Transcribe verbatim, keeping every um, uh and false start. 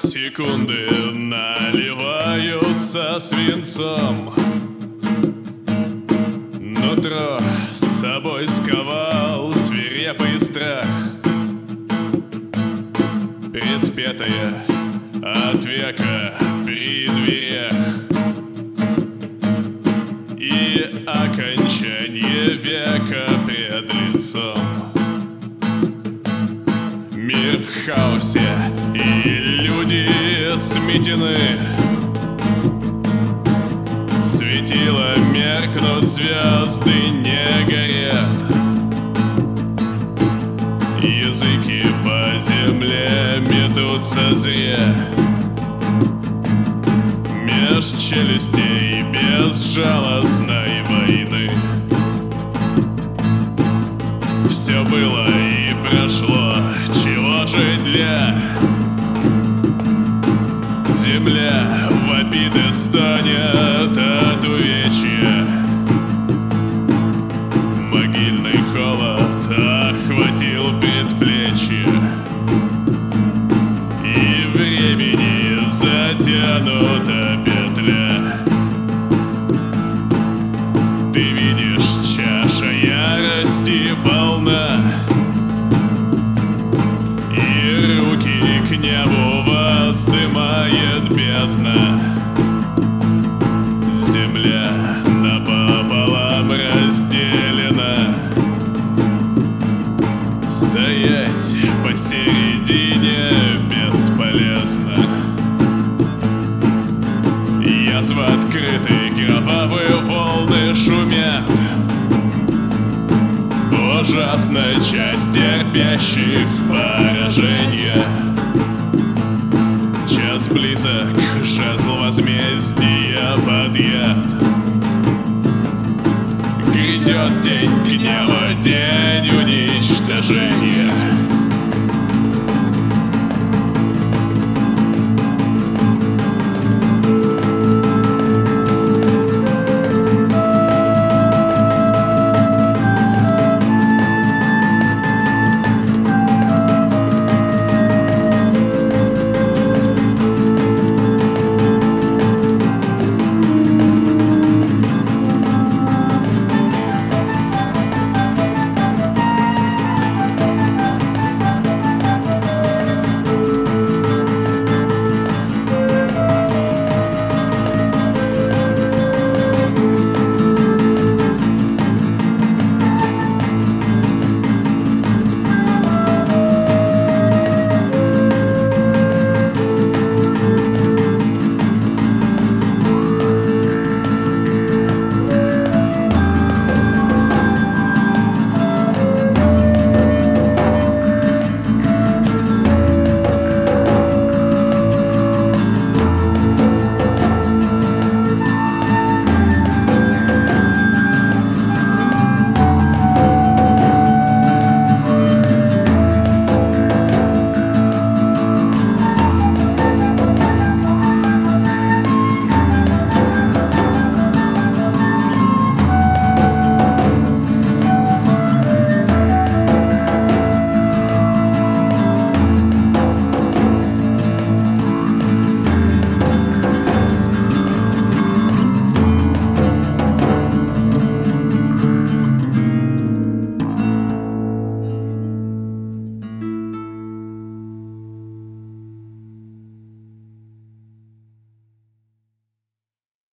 Секунды наливаются свинцом. Нутро с собой сковал свирепый страх, предпетая от века при дверях, и окончание века пред лицом. Мир в хаосе, и люди сметены. Светила меркнут, звезды не горят. Языки по земле метутся зря. Меж челюстей безжалостной войны. Все было и прошло, чего же для? Земля в обиды стонет от увечья. Могильный холод охватил предплечье, и времени затянута петля. Ты видишь, чаша ярости полна, и руки к небу воздымает бездна. Земля напополам разделена. Стоять посередине бесполезно. Язва открыты, кровавые волны шумят. Ужасная часть терпящих поражения. Час близок, жезл возмездия подъят. Грядет день гнева, день уничтожения.